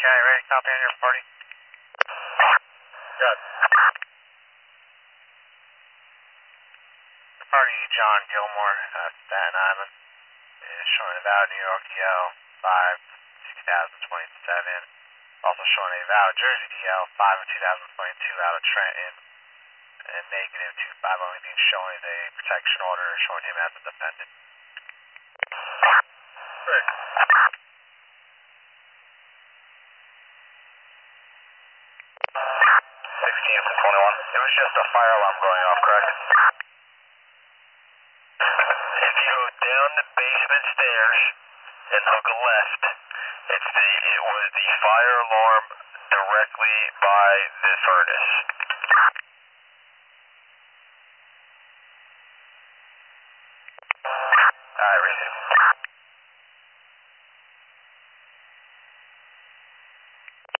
Okay, ready? Copy on your party. Good. Party John Gilmore, Staten Island. Showing a valid New York DL 5 2027. Also showing a valid Jersey DL 5 of 2022 out of Trenton. And negative 25 only being showing a protection order showing him as a defendant. Great. 16 from 21. It was just a fire alarm going off, correct? If you go down the basement stairs and hook a left, it was the fire alarm directly by the furnace.